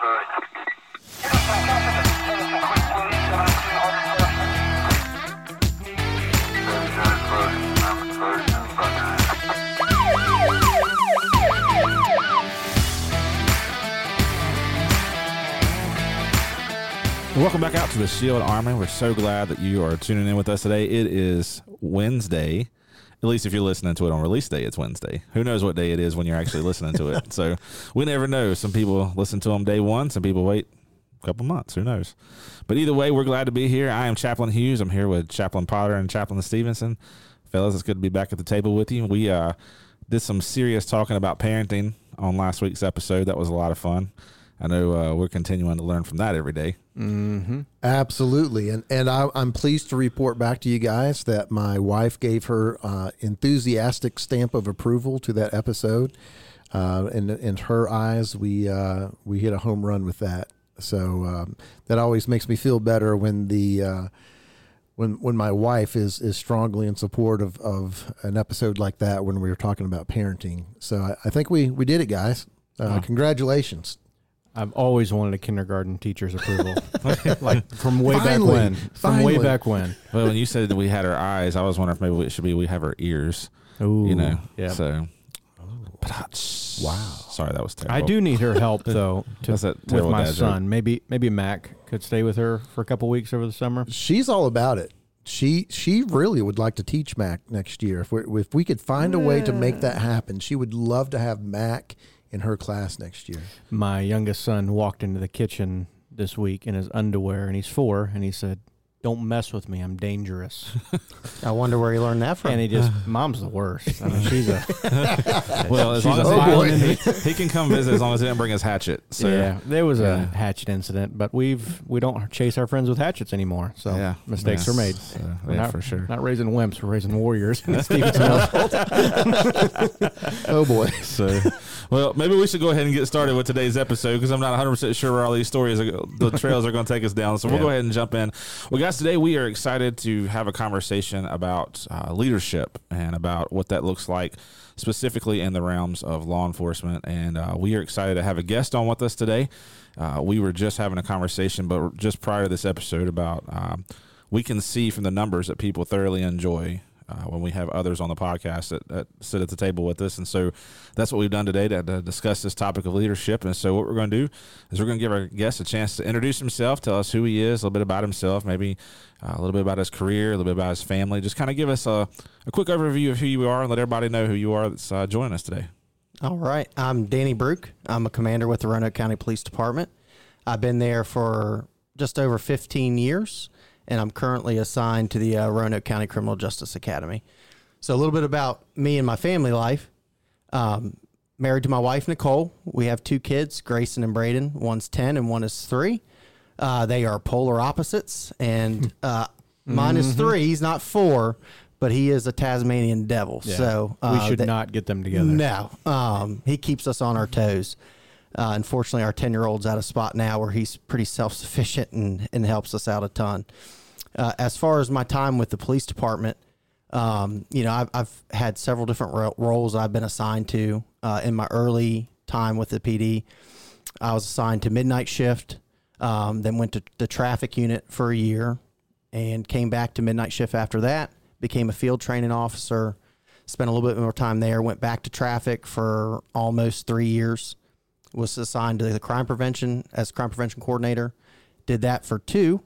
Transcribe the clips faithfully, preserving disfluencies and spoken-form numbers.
Welcome back out to the Shield Army. We're so glad that you are tuning in with us today. It is Wednesday. At least if you're listening to it on release day, it's Wednesday. Who knows what day it is when you're actually listening to it. So we never know. Some people listen to them day one. Some people wait a couple months. Who knows? But either way, we're glad to be here. I am Chaplain Hughes. I'm here with Chaplain Potter and Chaplain Stevenson. Fellas, it's good to be back at the table with you. We uh, did some serious talking about parenting on last week's episode. That was a lot of fun. I know uh, we're continuing to learn from that every day. Mm-hmm. Absolutely. And and I, I'm pleased to report back to you guys that my wife gave her uh, enthusiastic stamp of approval to that episode. Uh, and in her eyes, we uh, we hit a home run with that. So um, that always makes me feel better when the uh, when when my wife is is strongly in support of, of an episode like that when we were talking about parenting. So I, I think we, we did it, guys. Uh, oh. Congratulations. I've always wanted a kindergarten teacher's approval, like from way Finally, back when. From finally. way back when. Well, when you said that we had our eyes, I was wondering if maybe it should be we have our ears. Ooh, you know, yeah. So, Wow. Sorry, that was terrible. I do need her help though to, That's a with terrible my dad son. joke. Maybe maybe Mac could stay with her for a couple weeks over the summer. She's all about it. She she really would like to teach Mac next year. If we if we could find a way to make that happen, she would love to have Mac in her class next year. My youngest son walked into the kitchen this week in his underwear, and he's four, and he said, "Don't mess with me. I'm dangerous." I wonder where he learned that from. And he just, Mom's the worst. I mean, she's a well, as she's long as a he, violent he, enemy. he can come visit as long as he didn't bring his hatchet. So. Yeah, there was Yeah. a hatchet incident, but we've we don't chase our friends with hatchets anymore. So Yeah. mistakes Yes. are made. So, We're yeah, not, for sure. Not raising wimps, we're raising warriors. in the Stevenson household. Oh boy. So, well, maybe we should go ahead and get started with today's episode because I'm not one hundred percent sure where all these stories, are, the trails are going to take us down. So we'll Yeah. go ahead and jump in. Well, guys, today we are excited to have a conversation about uh, leadership and about what that looks like specifically in the realms of law enforcement. And uh, we are excited to have a guest on with us today. Uh, we were just having a conversation, but just prior to this episode about um, we can see from the numbers that people thoroughly enjoy Uh, when we have others on the podcast that, that sit at the table with us. And so that's what we've done today to, to discuss this topic of leadership. And so what we're going to do is we're going to give our guest a chance to introduce himself, tell us who he is, a little bit about himself, maybe uh, a little bit about his career, a little bit about his family. Just kind of give us a, a quick overview of who you are and let everybody know who you are that's uh, joining us today. All right. I'm Danny Brook. I'm a commander with the Roanoke County Police Department. I've been there for just over fifteen years. And I'm currently assigned to the uh, Roanoke County Criminal Justice Academy. So a little bit about me and my family life. Um, married to my wife, Nicole. We have two kids, Grayson and Braden. One's ten and one is three. Uh, they are polar opposites. And uh, mine is three. He's not four, but he is a Tasmanian devil. Yeah. So uh, we should that, not get them together. No. Um, he keeps us on our toes. Uh, unfortunately, our ten-year-old's at a spot now where he's pretty self-sufficient and, and helps us out a ton. Uh, as far as my time with the police department, um, you know, I've, I've had several different ro- roles I've been assigned to. Uh, in my early time with the P D, I was assigned to midnight shift, um, then went to the traffic unit for a year and came back to midnight shift after that, became a field training officer, spent a little bit more time there, went back to traffic for almost three years. Was assigned to the crime prevention as crime prevention coordinator, did that for two,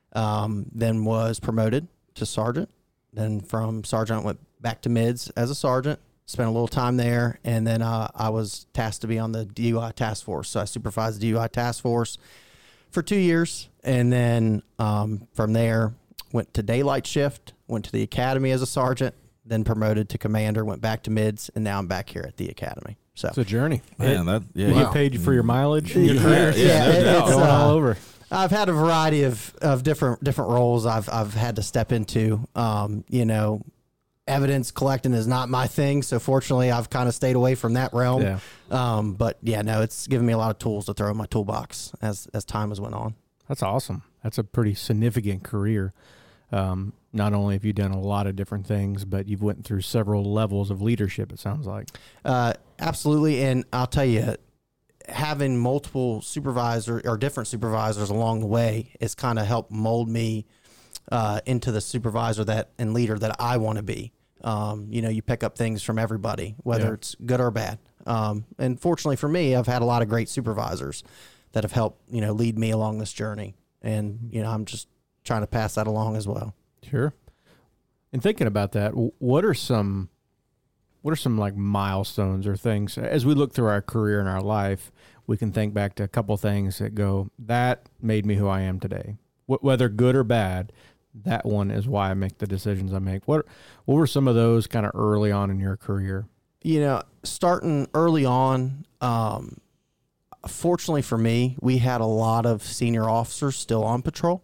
um, then was promoted to sergeant. Then from sergeant went back to mids as a sergeant, spent a little time there, and then uh, I was tasked to be on the D U I task force. So I supervised the D U I task force for two years, and then um, from there went to daylight shift, went to the academy as a sergeant, then promoted to commander, went back to mids, and now I'm back here at the academy. So It's a journey. Man, that, yeah. You Wow. get paid for your mileage and your Yeah, career. yeah, no it- doubt. it's, Going all uh, over. I've had a variety of, of different different roles I've I've had to step into. Um, you know, evidence collecting is not my thing, so fortunately I've kind of stayed away from that realm. Yeah. Um, but yeah, no, it's given me a lot of tools to throw in my toolbox as as time has went on. That's awesome. That's a pretty significant career. Um, not only have you done a lot of different things, but you've went through several levels of leadership, it sounds like. Uh, absolutely, and I'll tell you, having multiple supervisors or different supervisors along the way has kind of helped mold me uh, into the supervisor that and leader that I want to be. Um, you know, you pick up things from everybody, whether Yeah. it's good or bad. Um, and fortunately for me, I've had a lot of great supervisors that have helped, you know, lead me along this journey. And, you know, I'm just trying to pass that along as well. Sure. And thinking about that, w- what are some, what are some like milestones or things as we look through our career and our life, we can think back to a couple things that go, that made me who I am today, Wh- whether good or bad. That one is why I make the decisions I make. What, what were some of those kind of early on in your career? You know, starting early on, um, fortunately for me, we had a lot of senior officers still on patrol.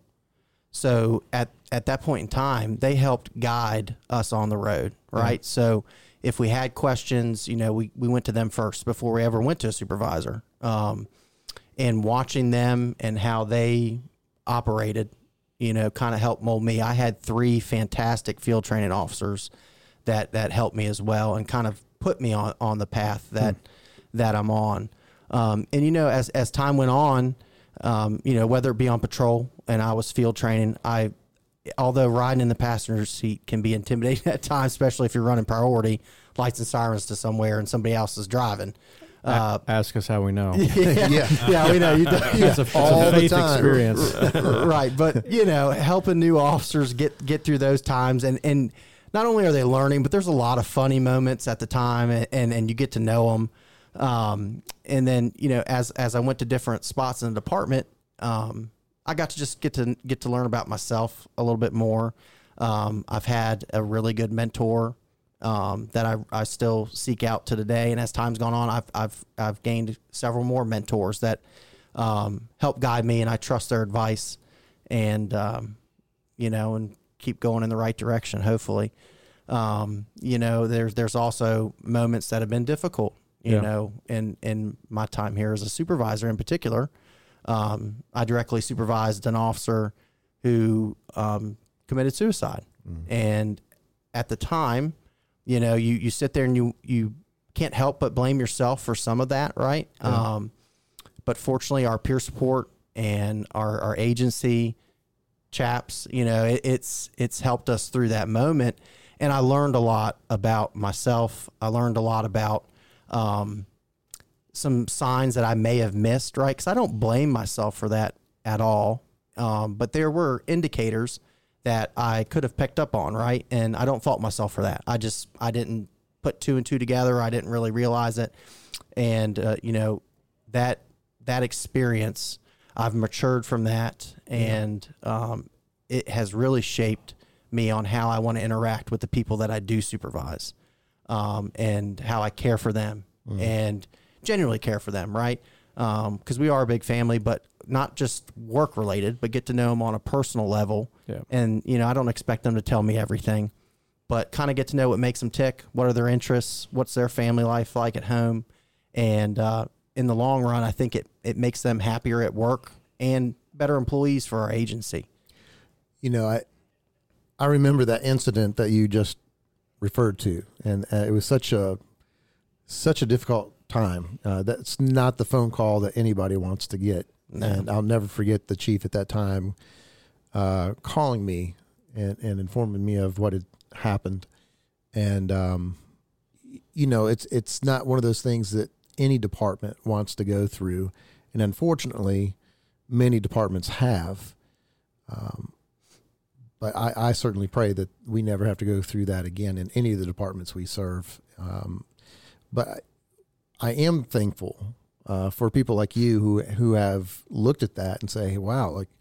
So at, at that point in time, they helped guide us on the road, right? Mm-hmm. So if we had questions, you know, we, we went to them first before we ever went to a supervisor. Um, and watching them and how they operated, you know, kind of helped mold me. I had three fantastic field training officers that, that helped me as well and kind of put me on, on the path that, hmm. that I'm on. Um, and, you know, as, as time went on, um, you know, whether it be on patrol and I was field training, I, although riding in the passenger seat can be intimidating at times, especially if you're running priority lights and sirens to somewhere and somebody else is driving. Uh, Ask us how we know. Yeah, yeah, yeah, we know. You, yeah. It's a, it's a faith experience. Right. But, you know, helping new officers get, get through those times. And, and not only are they learning, but there's a lot of funny moments at the time and, and, and you get to know them. Um, and then, you know, as, as I went to different spots in the department, um, I got to just get to get to learn about myself a little bit more. Um, I've had a really good mentor um, that I, I still seek out to today. And as time's gone on, I've, I've, I've gained several more mentors that um, help guide me, and I trust their advice and, um, you know, and keep going in the right direction, hopefully. Um, you know, there's, there's also moments that have been difficult, you yeah. know, in, in my time here as a supervisor in particular. Um, I directly supervised an officer who um, committed suicide. Mm. And at the time, you know, you, you sit there and you, you can't help but blame yourself for some of that, right? Yeah. Um, but fortunately, our peer support and our, our agency chaps, you know, it, it's it's helped us through that moment. And I learned a lot about myself. I learned a lot about um, some signs that I may have missed, right? Because I don't blame myself for that at all. Um, but there were indicators that I could have picked up on, right? And I don't fault myself for that. I just, I didn't put two and two together. I didn't really realize it. And, uh, you know, that, that experience, I've matured from that. And um, it has really shaped me on how I want to interact with the people that I do supervise um, and how I care for them mm. and genuinely care for them, right? Because um, we are a big family, but not just work related, but get to know them on a personal level. Yeah. And, you know, I don't expect them to tell me everything, but kind of get to know what makes them tick. What are their interests? What's their family life like at home? And uh, in the long run, I think it, it makes them happier at work and better employees for our agency. You know, I, I remember that incident that you just referred to, and uh, it was such a, such a difficult time. Uh, that's not the phone call that anybody wants to get. No. And I'll never forget the chief at that time uh, calling me and, and informing me of what had happened. And, um, you know, it's it's not one of those things that any department wants to go through. And unfortunately, many departments have. Um, but I, I certainly pray that we never have to go through that again in any of the departments we serve. Um, but I, I am thankful uh, for people like you who who have looked at that and say, "Wow, like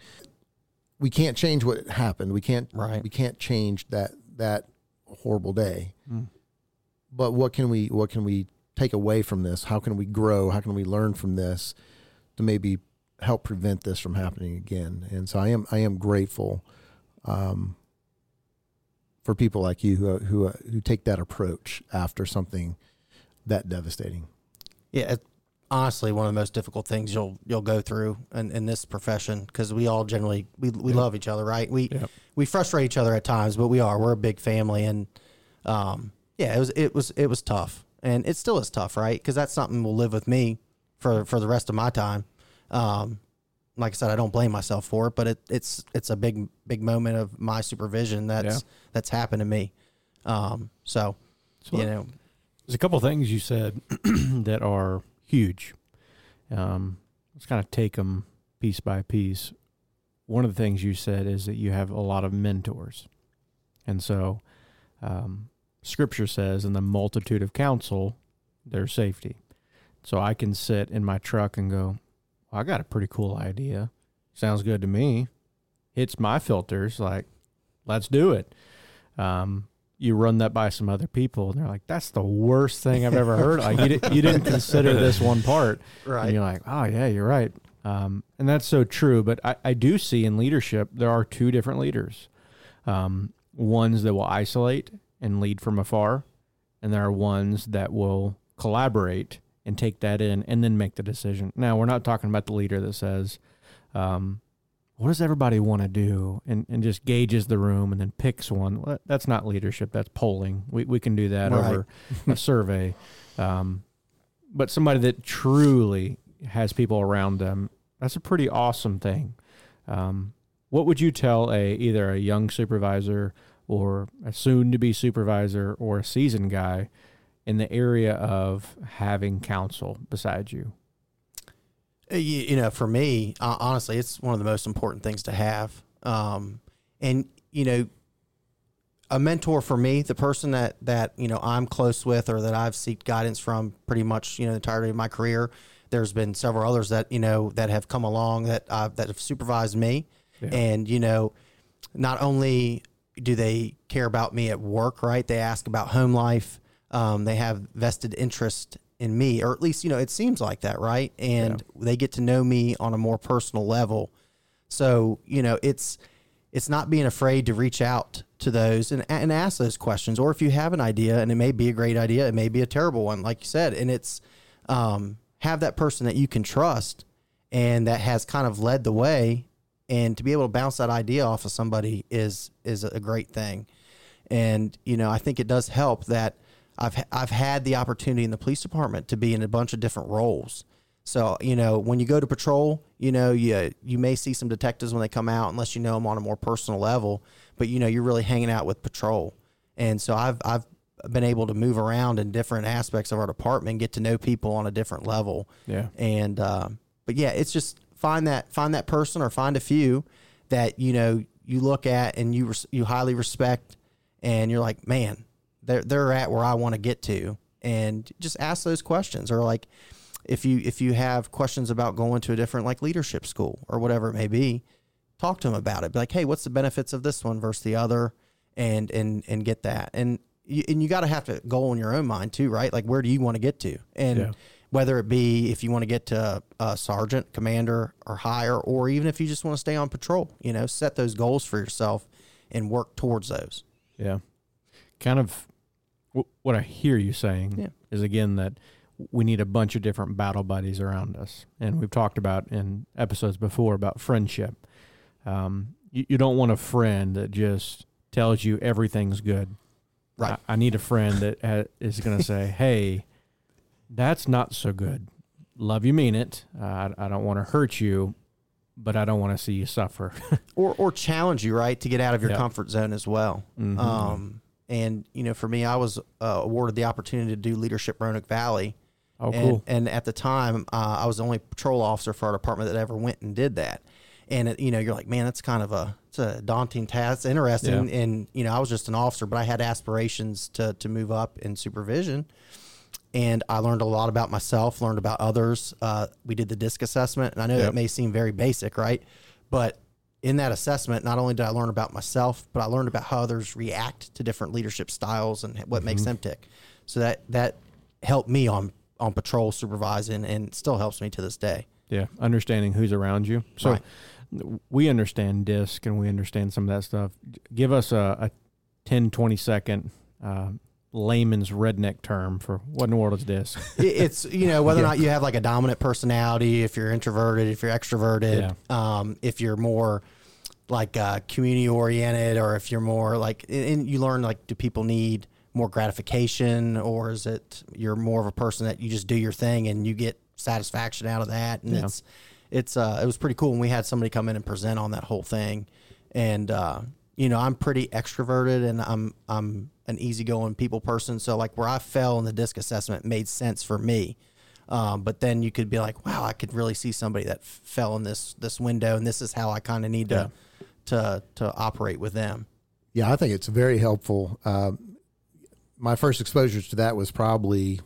we can't change what happened. We can't right. we can't change that that horrible day. Mm. But what can we what can we take away from this? How can we grow? How can we learn from this to maybe help prevent this from happening again?" And so I am I am grateful um, for people like you who who who take that approach after something that devastating. Yeah, it, honestly, one of the most difficult things you'll you'll go through in, in this profession, because we all generally we we yeah. love each other, right? We yeah. we frustrate each other at times, but we are we're a big family, and um, yeah, it was it was it was tough, and it still is tough, right? Because that's something will live with me for for the rest of my time. Um, like I said, I don't blame myself for it, but it, it's it's a big big moment of my supervision that's Yeah. that's happened to me. Um, so, So you know, there's a couple things you said that are huge. Um, let's kind of take them piece by piece. One of the things you said is that you have a lot of mentors. And so um, Scripture says, in the multitude of counsel, there's safety. So I can sit in my truck and go, well, I got a pretty cool idea. Sounds good to me. Hits my filters, like, let's do it. Um, you run that by some other people, and they're like, that's the worst thing I've ever heard. Like, you, di- you didn't consider this one part. right. And you're like, oh, yeah, you're right. Um, and that's so true. But I, I do see in leadership, there are two different leaders. Um, ones that will isolate and lead from afar, and there are ones that will collaborate and take that in and then make the decision. Now, we're not talking about the leader that says, um, what does everybody want to do? And, and just gauges the room and then picks one. Well, that's not leadership. That's polling. We we can do that Right. over a survey. Um, but somebody that truly has people around them, that's a pretty awesome thing. Um, what would you tell a either a young supervisor or a soon-to-be supervisor or a seasoned guy in the area of having counsel beside you? You, you know, for me, uh, honestly, it's one of the most important things to have. Um, and, you know, a mentor for me, the person that, that, you know, I'm close with or that I've sought guidance from pretty much, you know, the entirety of my career. There's been several others that, you know, that have come along that, uh, that have supervised me. Yeah. And, you know, not only do they care about me at work, right? They ask about home life. Um, they have vested interest in me, or at least, you know, it seems like that, right? And Yeah. they get to know me on a more personal level. So, you know, it's it's not being afraid to reach out to those and, and ask those questions. Or if you have an idea, and it may be a great idea, it may be a terrible one, like you said, and it's um, have that person that you can trust and that has kind of led the way, and to be able to bounce that idea off of somebody is is a great thing. And, you know, I think it does help that I've I've had the opportunity in the police department to be in a bunch of different roles. So, you know, when you go to patrol, you know, you you may see some detectives when they come out, unless you know them on a more personal level, but, you know, you're really hanging out with patrol. And so I've I've been able to move around in different aspects of our department and get to know people on a different level. Yeah. And, um, but yeah, it's just find that, find that person or find a few that, you know, you look at and you, res- you highly respect, and you're like, man, they're, they're at where I want to get to, and just ask those questions. Or like, if you, if you have questions about going to a different, like, leadership school or whatever it may be, talk to them about it. Be like, hey, what's the benefits of this one versus the other? And, and, and get that. And you, and you got to have to goal in your own mind too, right? Like, where do you want to get to? And Yeah. whether it be if you want to get to a sergeant, commander, or higher, or even if you just want to stay on patrol, you know, set those goals for yourself and work towards those. Yeah. Kind of w- what I hear you saying Yeah. is, again, that we need a bunch of different battle buddies around us. And we've talked about in episodes before about friendship. Um, you, you don't want a friend that just tells you everything's good. Right. I, I need a friend that ha- is going to say, hey, that's not so good. Love you, mean it. Uh, I, I don't want to hurt you, but I don't want to see you suffer. Or, or challenge you, right, to get out of your Yeah. comfort zone as well. Mhm. Um, and, you know, for me, I was uh, awarded the opportunity to do leadership Roanoke Valley. Oh, and, cool. And at the time, uh, I was the only patrol officer for our department that ever went and did that. And, it, you know, you're like, man, that's kind of a, it's a daunting task. It's interesting. Yeah. And, you know, I was just an officer, but I had aspirations to, to move up in supervision. And I learned a lot about myself, learned about others. Uh, we did the DISC assessment, and I know Yep. that may seem very basic, right? But in that assessment, not only did I learn about myself, but I learned about how others react to different leadership styles and what makes them tick. So that that helped me on on patrol supervising, and still helps me to this day. Yeah, understanding who's around you. So Right. we understand DISC and we understand some of that stuff. Give us a, a ten, twenty second uh, layman's redneck term for what in the world is DISC? It- It's, you know, whether Yeah. or not you have like a dominant personality, if you're introverted, if you're extroverted, um, if you're more like uh, community oriented, or if you're more like, and you learn like, do people need more gratification, or is it you're more of a person that you just do your thing and you get satisfaction out of that. And Yeah. it's, it's, uh, it was pretty cool when we had somebody come in and present on that whole thing. And, uh, you know, I'm pretty extroverted and I'm, I'm an easygoing people person. So like where I fell in the DISC assessment made sense for me. Um, but then you could be like, wow, I could really see somebody that f- fell in this, this window. And this is how I kind of need to, to, to operate with them. Yeah, I think it's very helpful. Um, my first exposure to that was probably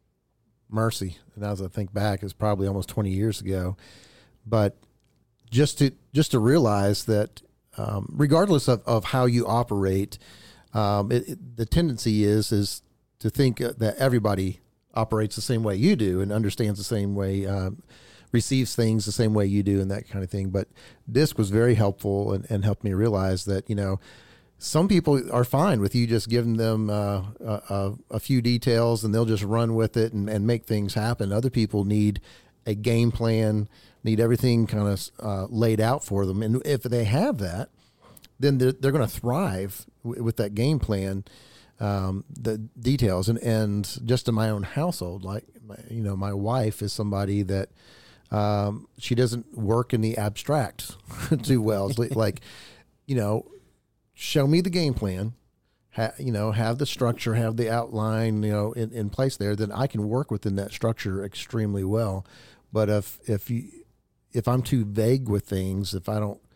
Mercy. And as I think back, it's probably almost twenty years ago. But just to, just to realize that, um, regardless of, of how you operate, um, it, it, the tendency is, is to think that everybody operates the same way you do and understands the same way, um, receives things the same way you do and that kind of thing. But DISC was very helpful and, and helped me realize that, you know, some people are fine with you just giving them uh, a, a few details and they'll just run with it and, and make things happen. Other people need a game plan, need everything kind of uh, laid out for them. And if they have that, then they're, they're going to thrive w- with that game plan, um, the details. And, and just in my own household, like, my, you know, my wife is somebody that um, she doesn't work in the abstract too well. It's like, you know, show me the game plan, ha, you know, have the structure, have the outline, you know, in, in place there, then I can work within that structure extremely well. But if, if you, if I'm too vague with things, if I don't,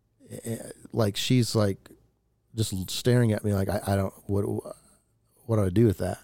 like, she's like just staring at me like, I, I don't, what, what do I do with that?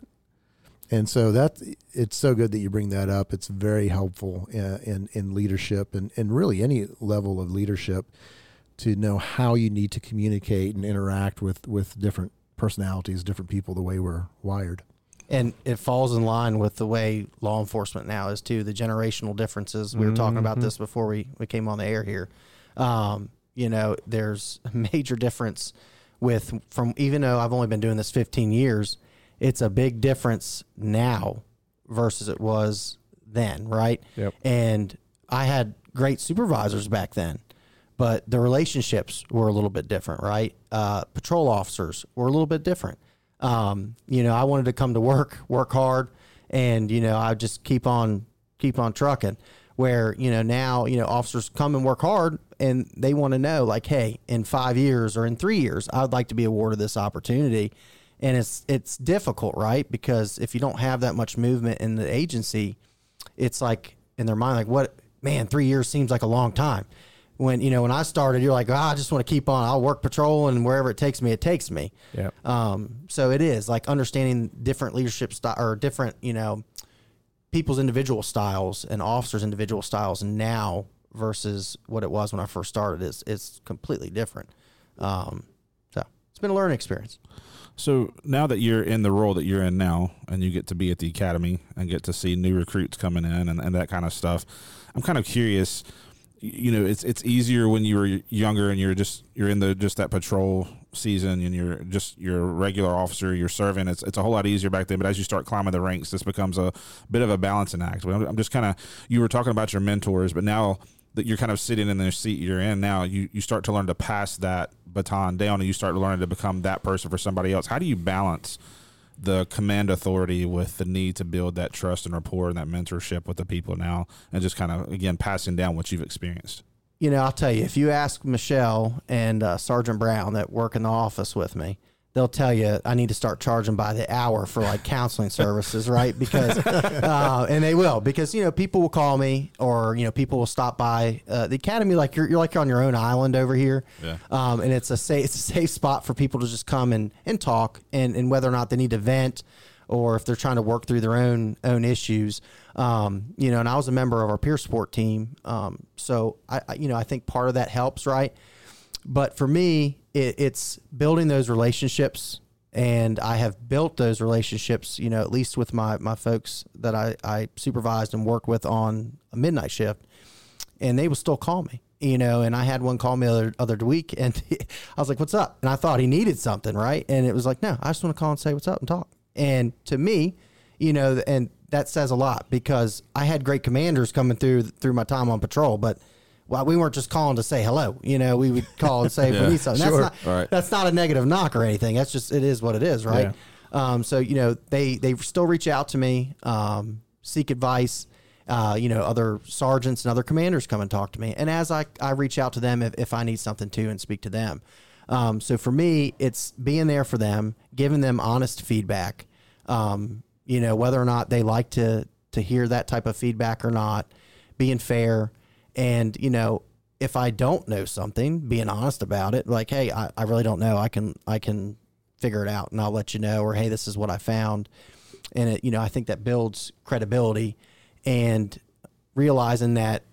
And so that, it's so good that you bring that up. It's very helpful in, in, in leadership and, and really any level of leadership, to know how you need to communicate and interact with, with different personalities, different people, the way we're wired. And it falls in line with the way law enforcement now is too, the generational differences. We were talking about this before we, we came on the air here. Um, you know, there's a major difference with, from, even though I've only been doing this fifteen years, it's a big difference now versus it was then. Right. Yep. And I had great supervisors back then, but the relationships were a little bit different, right? Uh, patrol officers were a little bit different. Um, you know, I wanted to come to work, work hard, and, you know, I just keep on, keep on trucking. Where, you know, now, you know, officers come and work hard and they want to know, like, hey, in five years or in three years, I would like to be awarded this opportunity. And it's, it's difficult, right? Because if you don't have that much movement in the agency, it's like in their mind, like, what, man, three years seems like a long time. When, you know, when I started, you're like, oh, I just want to keep on. I'll work patrol, and wherever it takes me, it takes me. Yeah. Um, so it is like understanding different leadership style or different, you know, people's individual styles and officers' individual styles now versus what it was when I first started is it's completely different. Um, so it's been a learning experience. So now that you're in the role that you're in now, and you get to be at the academy and get to see new recruits coming in and, and that kind of stuff, I'm kind of curious. You know, it's it's easier when you were younger and you're just you're in the just that patrol season and you're just you're a regular officer, you're serving. It's it's a whole lot easier back then. But as you start climbing the ranks, this becomes a bit of a balancing act. I'm just kind of, you were talking about your mentors, but now that you're kind of sitting in the seat you're in now, you you start to learn to pass that baton down, and you start learning to become that person for somebody else. How do you balance the command authority with the need to build that trust and rapport and that mentorship with the people now, and just kind of, again, passing down what you've experienced? You know, I'll tell you, if you ask Michelle and uh, Sergeant Brown that work in the office with me, they'll tell you I need to start charging by the hour for like counseling services, right? Because, uh, and they will, because, you know, people will call me, or, you know, people will stop by uh, the academy. Like you're, you're like you're on your own island over here. Yeah. Um, and it's a safe, it's a safe spot for people to just come and, and talk, and, and whether or not they need to vent, or if they're trying to work through their own, own issues. Um, you know, and I was a member of our peer sport team. Um, so I, I, you know, I think part of that helps, right? But for me, it, it's building those relationships, and I have built those relationships, you know, at least with my, my folks that I, I supervised and worked with on a midnight shift, and they would still call me, you know, and I had one call me the other, other week, and he, I was like, what's up? And I thought he needed something, right? And it was like, no, I just want to call and say what's up and talk. And to me, you know, and that says a lot, because I had great commanders coming through through my time on patrol, but well, we weren't just calling to say hello. You know, we would call and say if Yeah, we need something. sure. That's not Right. that's not a negative knock or anything. That's just, it is what it is, right? Yeah. Um, so, you know, they they still reach out to me, um, seek advice, Uh, you know, other sergeants and other commanders come and talk to me. And as I, I reach out to them if, if I need something too and speak to them. Um, so for me, it's being there for them, giving them honest feedback, um, you know, whether or not they like to, to hear that type of feedback or not, being fair. And, you know, if I don't know something, being honest about it, like, hey, I, I really don't know. I can, I can figure it out and I'll let you know, or, hey, this is what I found. And it, you know, I think that builds credibility. And realizing that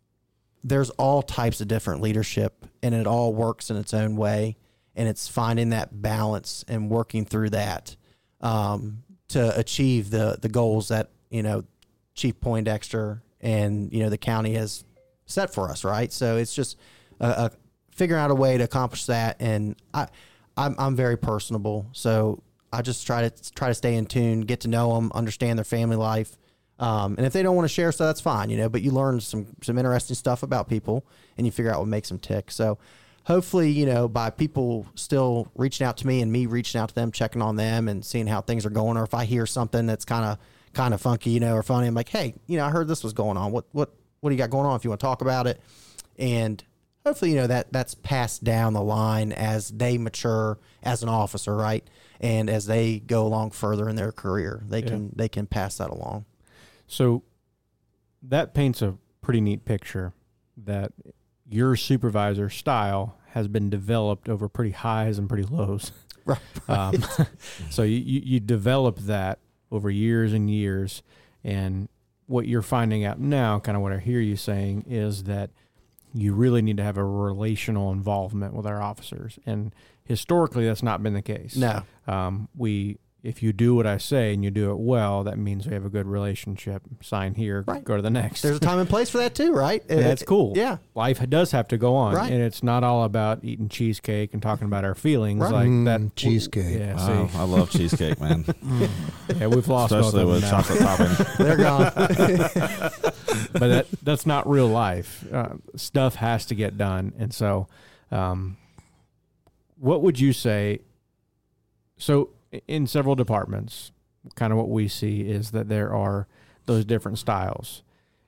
there's all types of different leadership and it all works in its own way. And it's finding that balance and working through that um, to achieve the the goals that, you know, Chief Poindexter and, you know, the county has set for us, right? So it's just a, a figuring out a way to accomplish that. And I, I'm, I'm very personable. So I just try to try to stay in tune, get to know them, understand their family life. Um, and if they don't want to share stuff, that's fine, you know, but you learn some, some interesting stuff about people and you figure out what makes them tick. So hopefully, you know, by people still reaching out to me and me reaching out to them, checking on them and seeing how things are going, or if I hear something that's kind of, kind of funky, you know, or funny, I'm like, hey, you know, I heard this was going on. What, what, what do you got going on if you want to talk about it? And hopefully, you know, that that's passed down the line as they mature as an officer, right? And as they go along further in their career, they Yeah. can, they can pass that along. So that paints a pretty neat picture that your supervisor style has been developed over pretty highs and pretty lows. Right. Um, so you, you, you develop that over years and years. And what you're finding out now, kind of what I hear you saying, is that you really need to have a relational involvement with our officers. And historically, that's not been the case. No. Um, we... If you do what I say and you do it well, that means we have a good relationship. Sign here, Right. go to the next. There's a time and place for that too, right? Yeah, that's cool. Yeah. Life does have to go on. Right. And it's not all about eating cheesecake and talking about our feelings Right. like Mm, that. cheesecake. Yeah, Wow, see. I love cheesecake, man. Yeah, we've lost Especially both with of them now. chocolate topping. They're gone. But that, that's not real life. Uh, stuff has to get done. And so um, what would you say? So in several departments, kind of what we see is that there are those different styles,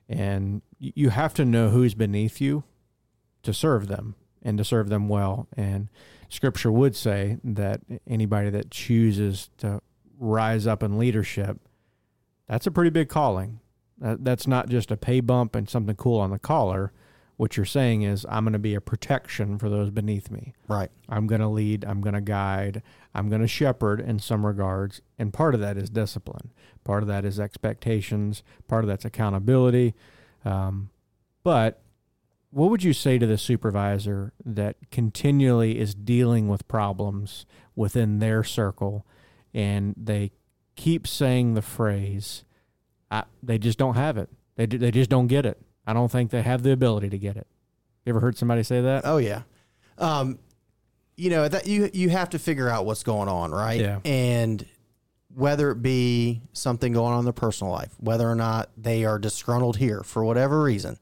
and you have to know who's beneath you to serve them and to serve them well. And Scripture would say that anybody that chooses to rise up in leadership, that's a pretty big calling. That, that's not just a pay bump and something cool on the collar. What you're saying is, I'm going to be a protection for those beneath me. Right. I'm going to lead, I'm going to guide, I'm going to shepherd in some regards. And part of that is discipline. Part of that is expectations. Part of that's accountability. Um, but what would you say to the supervisor that continually is dealing with problems within their circle and they keep saying the phrase, I, they just don't have it. They, they just don't get it. I don't think they have the ability to get it. You ever heard somebody say that? Oh yeah. Um, you know, that you, you have to figure out what's going on, right? Yeah. And whether it be something going on in their personal life, whether or not they are disgruntled here for whatever reason,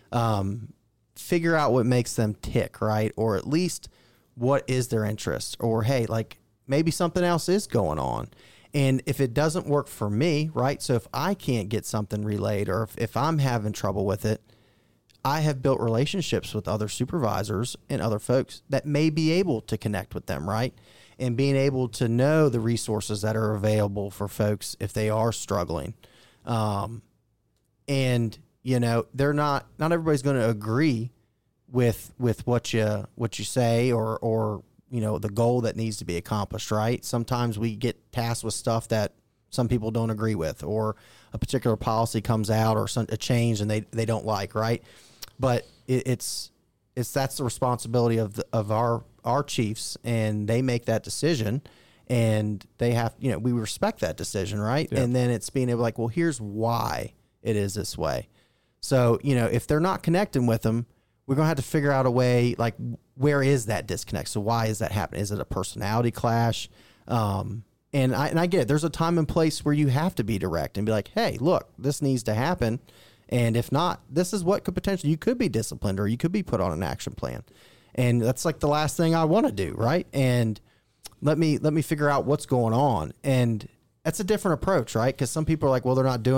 um, figure out what makes them tick, right? Or at least what is their interest, or, hey, like maybe something else is going on. And if it doesn't work for me, right? So if I can't get something relayed, or if, if I'm having trouble with it, I have built relationships with other supervisors and other folks that may be able to connect with them, right? And being able to know the resources that are available for folks if they are struggling. Um, and, you know, they're not, not everybody's going to agree with, with what you, what you say, or, or, you know, the goal that needs to be accomplished, right? Sometimes we get tasked with stuff that some people don't agree with, or a particular policy comes out, or some, a change and they, they don't like, right? But it, it's, it's, that's the responsibility of the, of our, our chiefs, and they make that decision, and they have, you know, we respect that decision, right? Yeah. And then it's being able, like, well, here's why it is this way. So, you know, if they're not connecting with them, we're going to have to figure out a way, like, where is that disconnect? So why is that happening? Is it a personality clash? Um, and I, and I get it. There's a time and place where you have to be direct and be like, hey, look, this needs to happen. And if not, this is what could potentially, you could be disciplined, or you could be put on an action plan. And that's like the last thing I want to do. Right. And let me, let me figure out what's going on. And that's a different approach, right? Because some people are like, well, they're not doing it.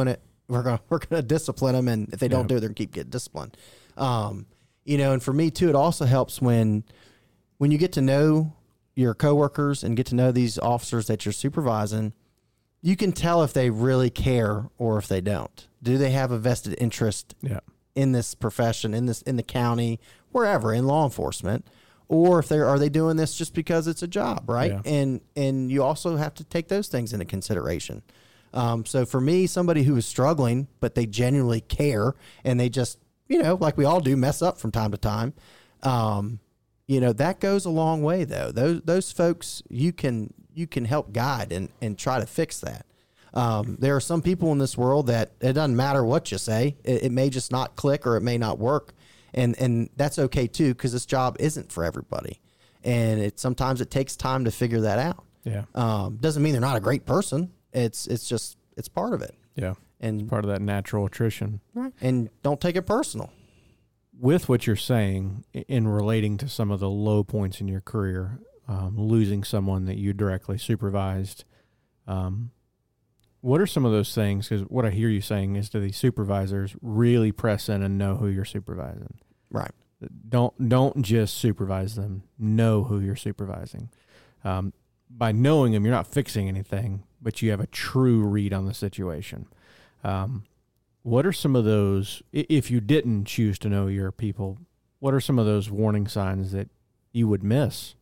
we're gonna we're gonna discipline them, and if they don't Yeah. do it, they're gonna keep getting disciplined. Um, you know, and for me too, it also helps when when you get to know your coworkers and get to know these officers that you're supervising. You can tell if they really care or if they don't. Do they have a vested interest Yeah. in this profession, in this in the county, wherever, in law enforcement, or if they are they doing this just because it's a job, right? Yeah. And and you also have to take those things into consideration. Um, so for me, somebody who is struggling but they genuinely care and they just, you know, like we all do, mess up from time to time. Um, you know, that goes a long way though. Those those folks you can you can help guide and and try to fix that. Um, there are some people in this world that it doesn't matter what you say. It, it may just not click or it may not work. And, and that's okay too, because this job isn't for everybody. And it, sometimes it takes time to figure that out. Yeah. Um, doesn't mean they're not a great person. It's, it's just, it's part of it. Yeah. And, Part of that natural attrition. right. And don't take it personal. With what you're saying i- in relating to some of the low points in your career, um, losing someone that you directly supervised, um, what are some of those things? Because what I hear you saying is to these supervisors, really press in and know who you're supervising. Right. Don't don't just supervise them. Know who you're supervising. Um, by knowing them, you're not fixing anything, but you have a true read on the situation. Um, what are some of those, i- if you didn't choose to know your people, what are some of those warning signs that you would miss?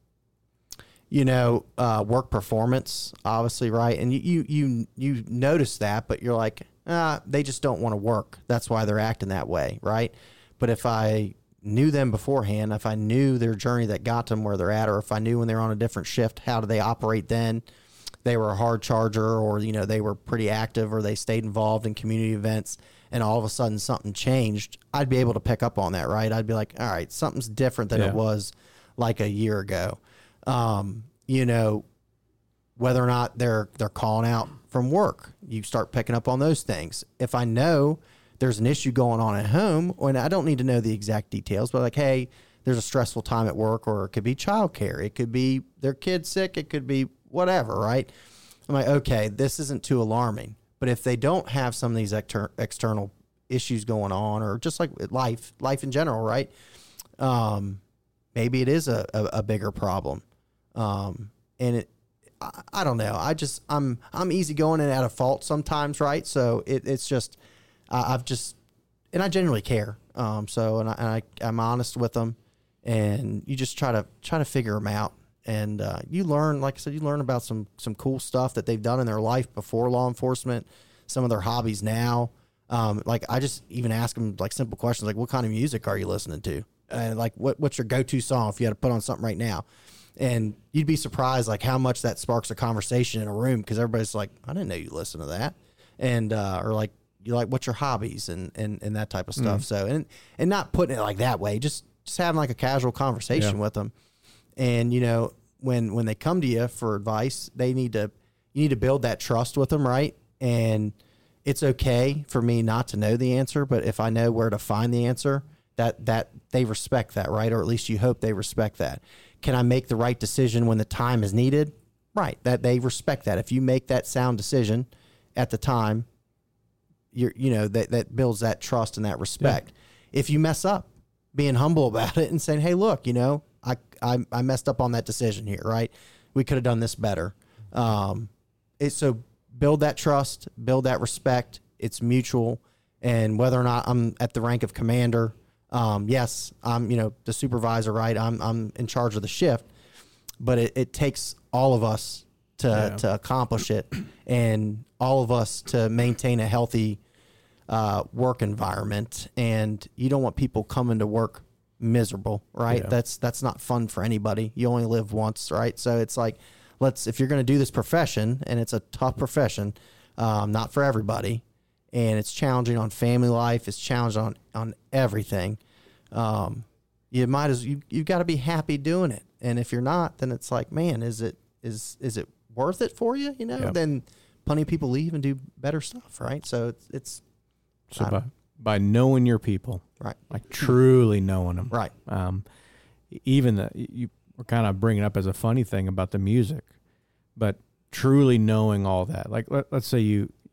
You know, uh, work performance, obviously, right? And you, you, you, you notice that, but you're like, ah, they just don't want to work. That's why they're acting that way, right? But if I knew them beforehand, if I knew their journey that got them where they're at, or if I knew when they were on a different shift, how do they operate then? They were a hard charger, or, you know, they were pretty active, or they stayed involved in community events, and all of a sudden something changed, I'd be able to pick up on that, right? I'd be like, all right, something's different than Yeah. it was like a year ago. Um, you know, whether or not they're they're calling out from work, you start picking up on those things. If I know there's an issue going on at home, and I don't need to know the exact details, but like, hey, there's a stressful time at work, or it could be childcare, it could be their kid sick, it could be whatever, right? I'm like, okay, this isn't too alarming. But if they don't have some of these exter- external issues going on, or just like life, life in general, right? Um, maybe it is a, a, a bigger problem. Um, and it, I, I don't know. I just, I'm, I'm easygoing and at a fault sometimes. Right. So it, it's just, I, I've just, and I genuinely care. Um, so, and I, and I, I'm honest with them, and you just try to, try to figure them out. And, uh, you learn, like I said, you learn about some, some cool stuff that they've done in their life before law enforcement, some of their hobbies now. Um, like I just even ask them like simple questions, like what kind of music are you listening to? And like, what, what's your go-to song if you had to put on something right now? And you'd be surprised like how much that sparks a conversation in a room, because everybody's like, I didn't know you listen to that. And, uh, or like, you like, what's your hobbies and, and, and that type of stuff. Mm. So, and, and not putting it like that way, just, just having like a casual conversation yeah. with them. And, you know, when, when they come to you for advice, they need to, you need to build that trust with them. Right. And it's okay for me not to know the answer, but if I know where to find the answer, that, that they respect that, right? Or at least you hope they respect that. Can I make the right decision when the time is needed? Right. That they respect that. If you make that sound decision at the time, you're, you know, that, that builds that trust and that respect. Yeah. If you mess up, being humble about it and saying, hey, look, you know, I, I, I messed up on that decision here, right? We could have done this better. Um, it's so build that trust, build that respect. It's mutual. And whether or not I'm at the rank of commander, Um, yes, I'm, you know, the supervisor, right? I'm, I'm in charge of the shift, but it, it takes all of us to, yeah. to accomplish it, and all of us to maintain a healthy, uh, work environment. And you don't want people coming to work miserable, right? Yeah. That's, that's not fun for anybody. You only live once, right? So it's like, let's, if you're going to do this profession, and it's a tough profession, um, not for everybody, and it's challenging on family life, it's challenging on, on everything. Um, you might as you you've got to be happy doing it. And if you're not, then it's like, man, is it is is it worth it for you? You know, yeah. Then plenty of people leave and do better stuff, right? So it's it's so by by knowing your people, right? Like truly knowing them, right? Um, even the you were kind of bringing up as a funny thing about the music, but truly knowing all that. Like let, let's say you.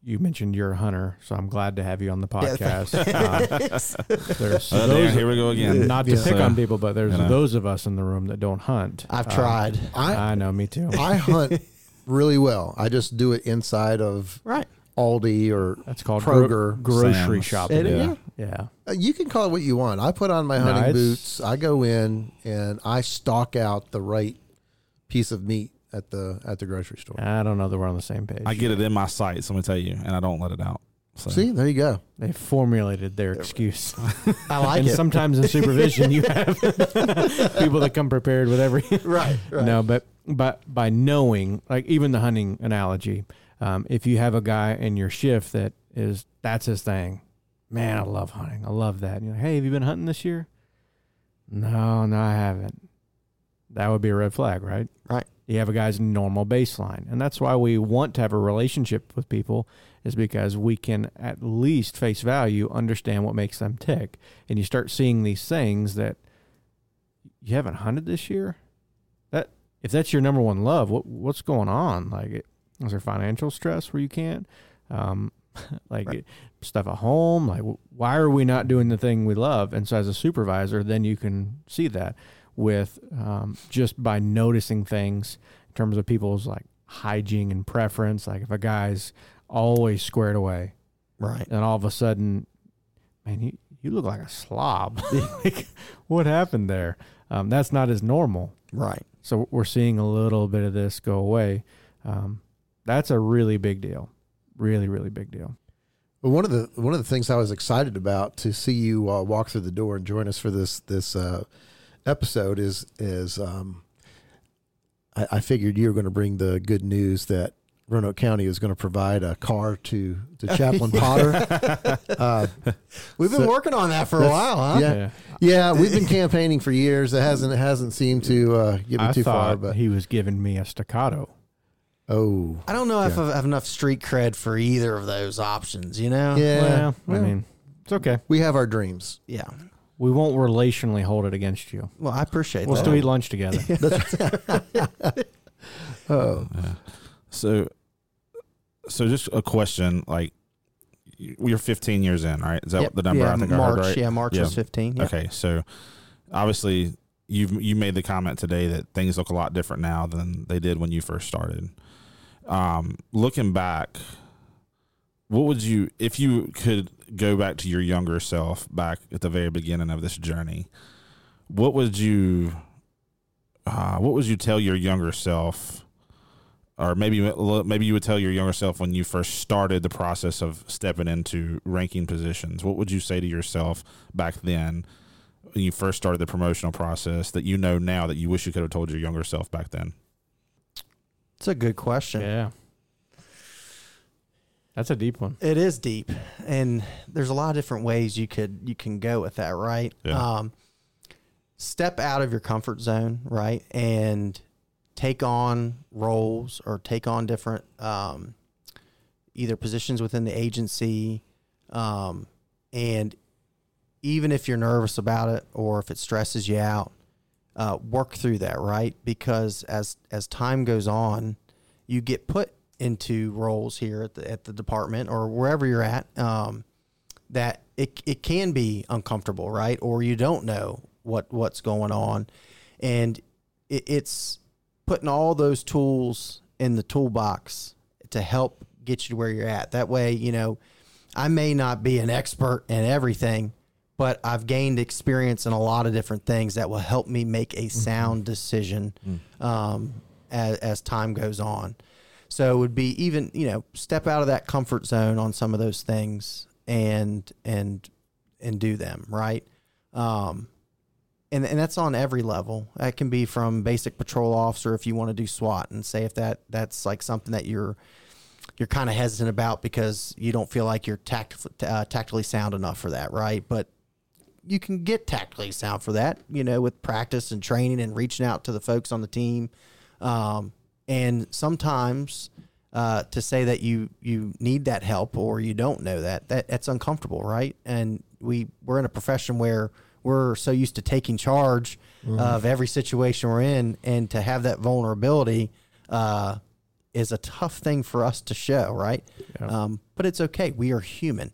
you mentioned you're a hunter, so I'm glad to have you on the Yeah, podcast. um, there's Oh, those, there, here we go again. not to Yeah. pick So, on people, but there's you know. those of us in the room that don't hunt. I've Uh, tried. I I know, me too. I hunt really well. I just do it inside of Right. Aldi or That's called Kroger. gro- grocery Sam's. shopping. It- Yeah. yeah. Yeah. Uh, you can call it what you want. I put on my No, hunting it's- boots. I go in and I stalk out the right piece of meat at the at the grocery store. I don't know that we're on the same page. I get it in my sights, let me tell you, and I don't let it out. So. See, there you go. They formulated their excuse. I like and it. sometimes in supervision, you have people that come prepared with every. right. Right. No, but but by knowing, like even the hunting analogy, um, if you have a guy in your shift that is that's his thing, man, I love hunting. I love that. You know, hey, have you been hunting this year? No, no, I haven't. That would be a red flag, right? Right. You have a guy's normal baseline, and that's why we want to have a relationship with people, is because we can at least face value understand what makes them tick, and you start seeing these things that you haven't hunted this year. That if that's your number one love, what what's going on? Like, it, is there financial stress where you can't? Um, like Right. it, stuff at home. Like, why are we not doing the thing we love? And so, as a supervisor, then you can see that with um, just by noticing things in terms of people's like hygiene and preference. Like if a guy's always squared away, Right. and all of a sudden, man, you, you look like a slob. Like, what happened there? Um, that's not as normal. Right. So we're seeing a little bit of this go away. Um, that's a really big deal. Really, really big deal. Well, one of the one of the things I was excited about to see you uh, walk through the door and join us for this this uh, episode is is um, I, I figured you were going to bring the good news that Roanoke County is going to provide a car to to Chaplain Potter. Uh, We've been So- working on that for a that's- while, huh? yeah. Yeah, we've been campaigning for years. It hasn't it hasn't seemed to uh, get me I too thought far, but he was giving me a staccato. oh, I don't know if Yeah. I have enough street cred for either of those options, you know? yeah. Well, I well, mean, it's okay. we have our dreams. Yeah. We won't relationally hold it against you. Well, I appreciate We'll that. still eat lunch together. Oh, Yeah. So, so just a question, like, you're fifteen years in, right? Is that Yep. the number yeah, I think March, I heard right? Yeah, March Yeah. was fifteen. Yep. Okay, so obviously you've you made the comment today that things look a lot different now than they did when you first started. Um, looking back, what would you, if you could go back to your younger self back at the very beginning of this journey, what would you, uh, what would you tell your younger self? Or maybe maybe you would tell your younger self when you first started the process of stepping into ranking positions. What would you say to yourself back then when you first started the promotional process that you know now that you wish you could have told your younger self back then? It's a good question. Yeah. That's a deep one. It is deep, and there's a lot of different ways you could you can go with that, right? Yeah. Um, step out of your comfort zone, right, and take on roles or take on different um, either positions within the agency, um, and even if you're nervous about it or if it stresses you out, uh, work through that, right? Because as as time goes on, you get put into roles here at the at the department or wherever you're at, um, that it it can be uncomfortable, right? Or you don't know what what's going on, and it, it's putting all those tools in the toolbox to help get you to where you're at. That way, you know, I may not be an expert in everything, but I've gained experience in a lot of different things that will help me make a sound decision um, as, as time goes on. So it would be even, you know, step out of that comfort zone on some of those things and and and do them, right? Um, and and that's on every level. That can be from basic patrol officer if you want to do SWAT, and say if that that's like something that you're you're kind of hesitant about because you don't feel like you're tact, uh, tactically sound enough for that, right? But you can get tactically sound for that, you know, with practice and training and reaching out to the folks on the team. Um, and sometimes uh, to say that you you need that help or you don't know that, that that's uncomfortable, right? And we, we're in a profession where we're so used to taking charge mm-hmm. of every situation we're in, and to have that vulnerability, uh, is a tough thing for us to show, right? Yeah. Um, but it's okay. We are human.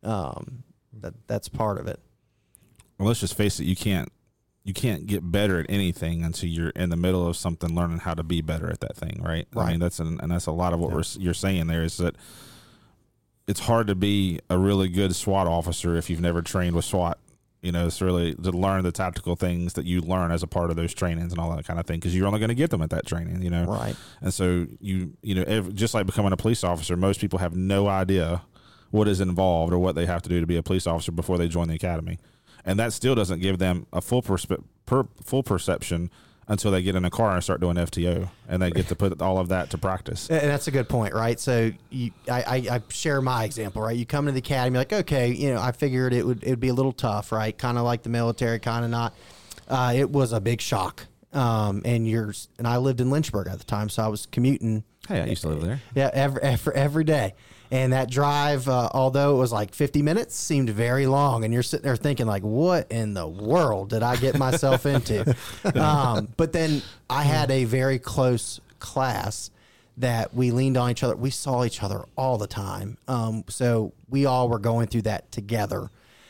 Um, that that's part of it. Well, let's just face it. You can't you can't get better at anything until you're in the middle of something, learning how to be better at that thing, right? Right. I mean, that's an, and that's a lot of what Yeah. we're you're saying there is that it's hard to be a really good SWAT officer if you've never trained with SWAT. You know, it's really to learn the tactical things that you learn as a part of those trainings and all that kind of thing, because you're only going to get them at that training, you know? Right. And so you, you know, ev- just like becoming a police officer, most people have no idea what is involved or what they have to do to be a police officer before they join the academy. And that still doesn't give them a full perspe- per, full perception until they get in a car and start doing F T O, and they get to put all of that to practice. And that's a good point, right? So you, I, I, I share my example, right? You come to the academy, like, okay, you know, I figured it would it would be a little tough, right? Kind of like the military, kind of not. Uh, it was a big shock. Um, and you're, and I lived in Lynchburg at the time, so I was commuting. Hey, I used to live there. Yeah, every every, every day. And that drive, uh, although it was like fifty minutes, seemed very long. And you're sitting there thinking, like, what in the world did I get myself into? um, but then I had a very close class that we leaned on each other. We saw each other all the time. Um, so we all were going through that together.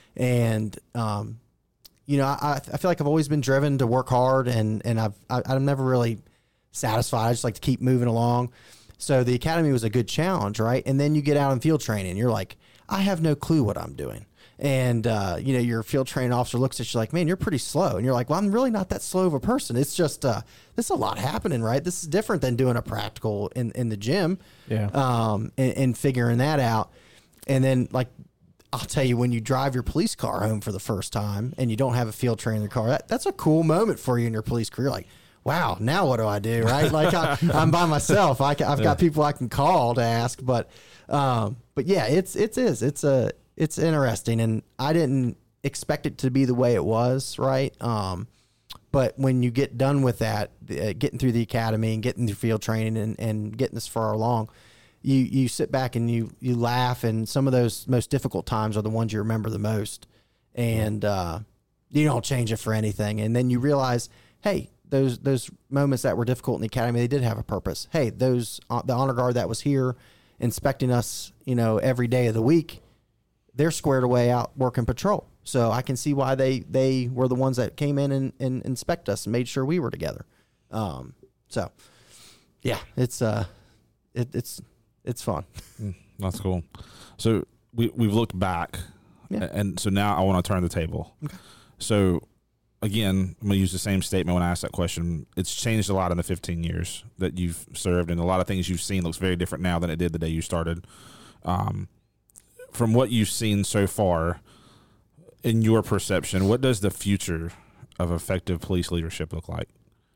And, um, you know, I, I feel like I've always been driven to work hard, and, and I've, I, I'm never really satisfied. I just like to keep moving along. So the academy was a good challenge, right? And then you get out in field training. You're like, I have no clue what I'm doing. And, uh, you know, your field training officer looks at you like, man, you're pretty slow. And you're like, well, I'm really not that slow of a person. It's just, uh, there's a lot happening, right? This is different than doing a practical in, in the gym. Yeah. Um, and, and figuring that out. And then, like, I'll tell you, when you drive your police car home for the first time and you don't have a field trainer car, that, that's a cool moment for you in your police career. Like, wow, now what do I do, right? Like, I, I'm by myself. I can, I've got people I can call to ask, but, um, but yeah, it's, it is, it's a, it's interesting, and I didn't expect it to be the way it was, right? Um, but when you get done with that, uh, getting through the academy and getting through field training and, and getting this far along, you, you sit back and you, you laugh, and some of those most difficult times are the ones you remember the most, and, uh, you don't change it for anything. And then you realize, hey, those those moments that were difficult in the academy, they did have a purpose. Hey, those uh, the honor guard that was here inspecting us, you know, every day of the week, they're squared away out working patrol. So I can see why they they were the ones that came in and, and inspect us and made sure we were together. Um, so yeah, it's uh, it, it's it's fun. Mm, that's cool. So we we've looked back, Yeah. and so now I want to turn the table. Okay. So again, I'm going to use the same statement when I ask that question. It's changed a lot in the fifteen years that you've served, and a lot of things you've seen looks very different now than it did the day you started. Um, from what you've seen so far, in your perception, what does the future of effective police leadership look like?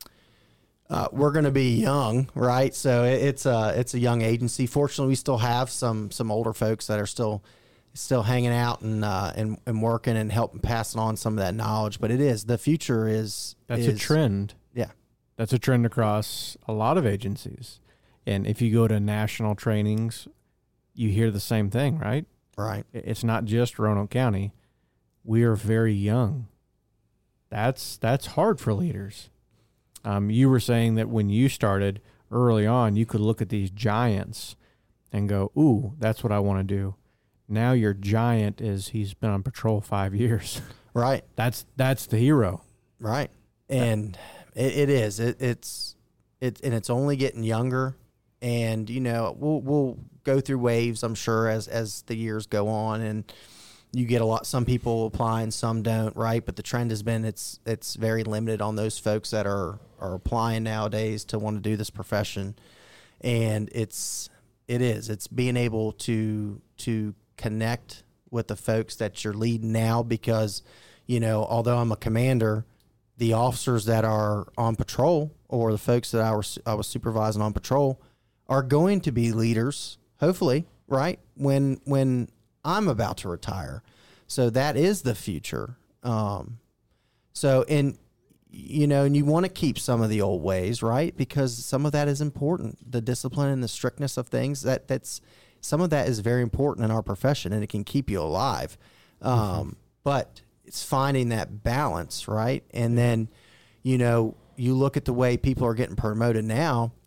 Uh, we're going to be young, right? So it, it's a it's a young agency. Fortunately, we still have some some older folks that are still still hanging out and uh, and and working and helping passing on some of that knowledge. But it is the future is That's is, a trend. Yeah, That's a trend across a lot of agencies. And if you go to national trainings, you hear the same thing, right? right. It's not just Roanoke County. We are very young. That's that's hard for leaders. Um, you were saying that when you started early on, you could look at these giants and go, ooh, that's what I want to do. Now your giant is he's been on patrol five years. Right. That's that's the hero. Right. And it, it is. It, it's it and it's only getting younger. And you know, we'll we'll go through waves, I'm sure, as as the years go on, and you get a lot. Some people apply and some don't, right? But the trend has been it's it's very limited on those folks that are are applying nowadays to want to do this profession, and it's it is it's being able to to connect with the folks that you're leading now, because you know, although I'm a commander, the officers that are on patrol or the folks that I was I was supervising on patrol are going to be leaders, hopefully, right? When when I'm about to retire. So that is the future. Um, so, and, you know, and you want to keep some of the old ways, right? Because some of that is important. The discipline and the strictness of things, that that's, some of that is very important in our profession, and it can keep you alive. Um, mm-hmm. But it's finding that balance, right? And then, you know, you look at the way people are getting promoted now,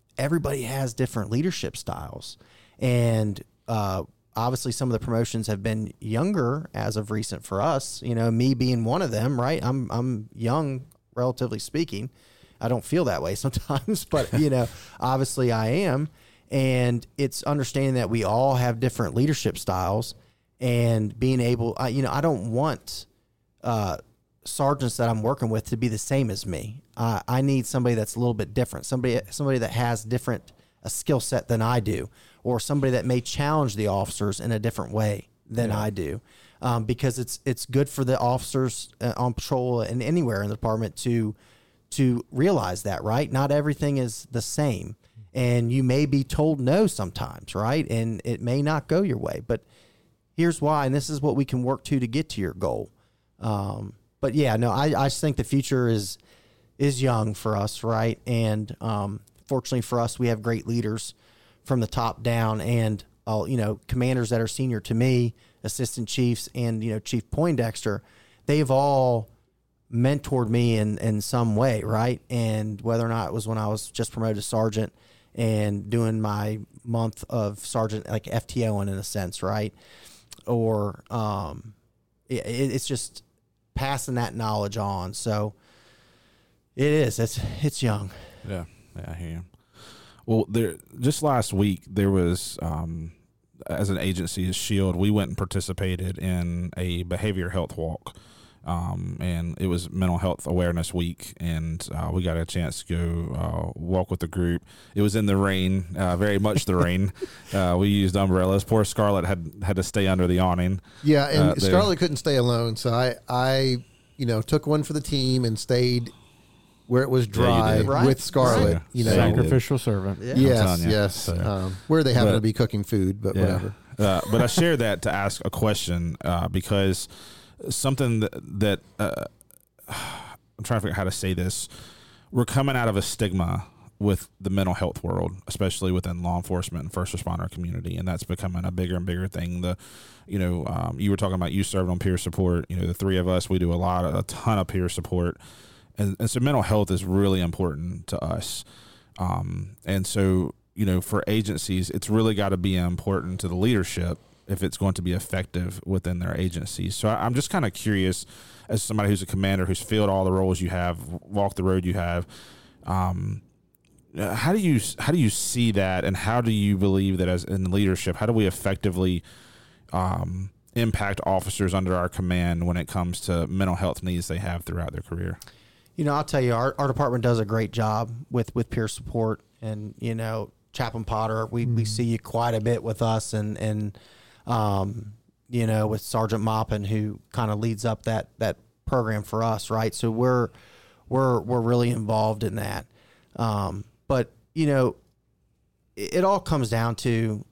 everybody has different leadership styles. And uh, obviously some of the promotions have been younger as of recent for us, you know, me being one of them, right? I'm, I'm young, relatively speaking. I don't feel that way sometimes, but you know, obviously I am. And it's understanding that we all have different leadership styles and being able, I, you know, I don't want, uh, sergeants that I'm working with to be the same as me. Uh, I need somebody that's a little bit different, somebody somebody that has different a skill set than I do, or somebody that may challenge the officers in a different way than yeah. I do, um, because it's it's good for the officers uh, on patrol and anywhere in the department to to realize that, right? Not everything is the same, and you may be told no sometimes, right? And it may not go your way, but here's why, and this is what we can work to to get to your goal. Um, But yeah, no, I, I just think the future is is young for us, right? And um, fortunately for us, we have great leaders from the top down, and uh, you know, commanders that are senior to me, assistant chiefs, and you know, Chief Poindexter. They've all mentored me in in some way, right? And whether or not it was when I was just promoted to sergeant and doing my month of sergeant, like FTOing in a sense, right? Or um, it, it's just passing that knowledge on. So it is, it's, it's young. Yeah. Yeah. I hear you. Well, there, just last week there was, um, as an agency, as SHIELD, we went and participated in a behavior health walk. Um, and it was Mental Health Awareness Week, and uh, we got a chance to go uh, walk with the group. It was in the rain, uh, very much the rain. Uh, we used umbrellas. Poor Scarlett had had to stay under the awning. Yeah, and uh, Scarlett couldn't stay alone, so I, I, you know, took one for the team and stayed where it was dry yeah, right. with Scarlett. Right. You know, Sacrificial servant. Yeah. yes, you. yes. So, um, where they happen but, to be cooking food, but yeah. whatever. Uh, but I shared that to ask a question uh, because. Something that, that uh, I'm trying to figure out how to say this. We're coming out of a stigma with the mental health world, especially within law enforcement and first responder community, and that's becoming a bigger and bigger thing. The, you know, um, you were talking about you served on peer support. You know, the three of us, we do a lot, of, a ton of peer support, and, and so mental health is really important to us. Um, and so, you know, for agencies, it's really got to be important to the leadership if it's going to be effective within their agencies. So I'm just kind of curious, as somebody who's a commander who's filled all the roles you have, walked the road you have, um, how do you how do you see that, and how do you believe that as in leadership, how do we effectively um, impact officers under our command when it comes to mental health needs they have throughout their career? You know, I'll tell you, our, our department does a great job with, with peer support, and, you know, Chaplain Potter, we, mm. we see you quite a bit with us, and, and, Um, you know, with Sergeant Moppin, who kind of leads up that, that program for us. Right. So we're, we're, we're really involved in that. Um, but you know, it, it all comes down to,